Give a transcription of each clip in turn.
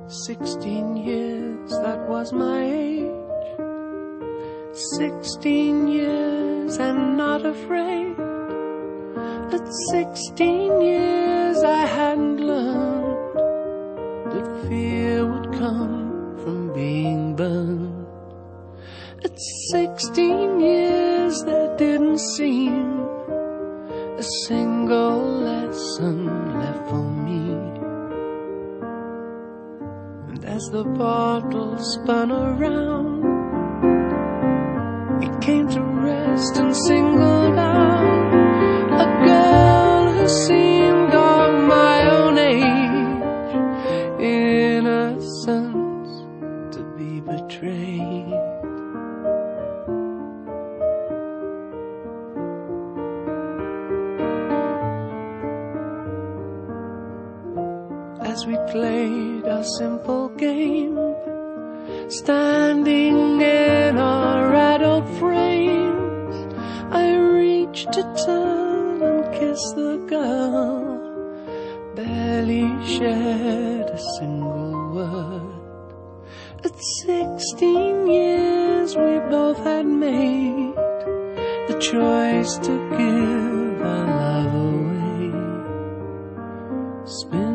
16 years, that was my age. 16 years and not afraid. At 16 years I hadn't learned that fear would come from being burned. At 16 years there didn't seem a single lesson left for me. And as the bottle spun around, it came to rest and singled out a girl who seemed of my own age, innocence to be betrayed. As we played our simple game, standing in our adult frames, I reached to turn and kiss the girl, barely shared a single word. At 16 years we both had made the choice to give our love away. Spin,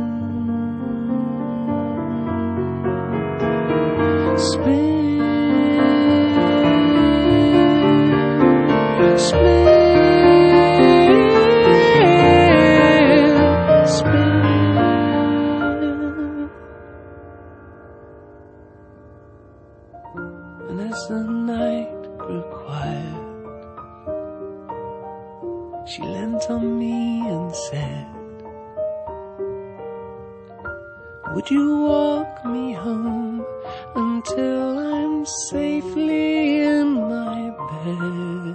and as the night grew quiet, she leant on me and said, would you walk me home until I'm safely in my bed?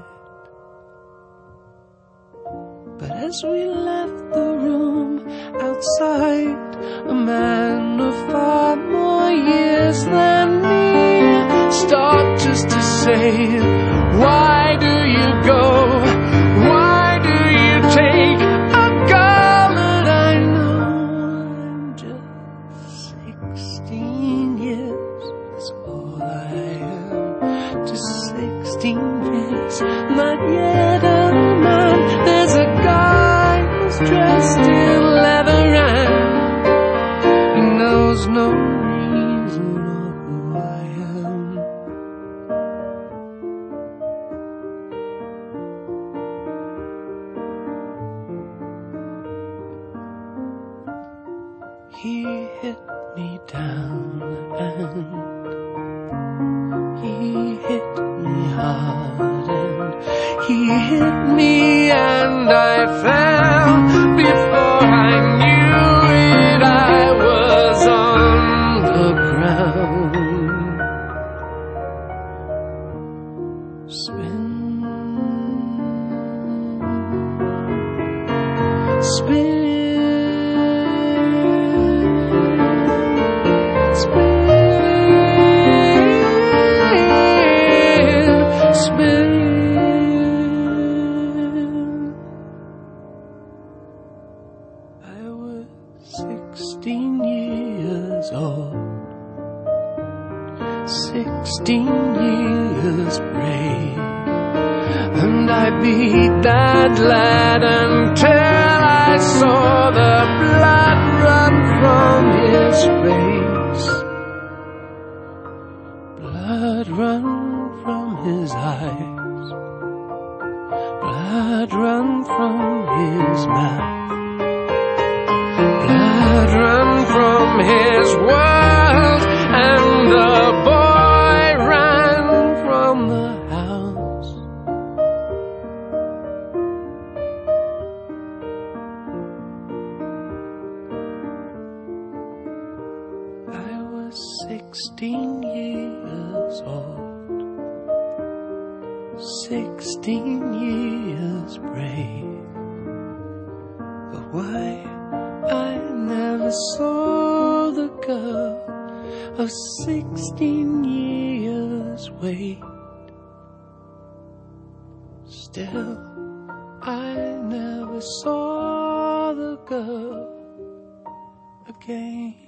But as we left the room, outside, a man of far more years than me stopped just to say, why do you go? Why do you take a girl that I know? I'm just 16 years, that's all I am. Just 16 years, not yet a man. There's a guy who's dressed in leather and he knows no reason or who I am. He hit me down and he hit me hard and he hit me and I fell. Before I knew it, I was on the ground. Spin, spin, I was 16 years old, 16 years brave, and I beat that lad until I saw the blood run from his face, blood run from his eyes, blood run from his mouth, blood run from his world, and the boy ran from the house. I was 16 years old, 16 years brave, but why I never saw the girl of 16 years wait. Still, I never saw the girl again.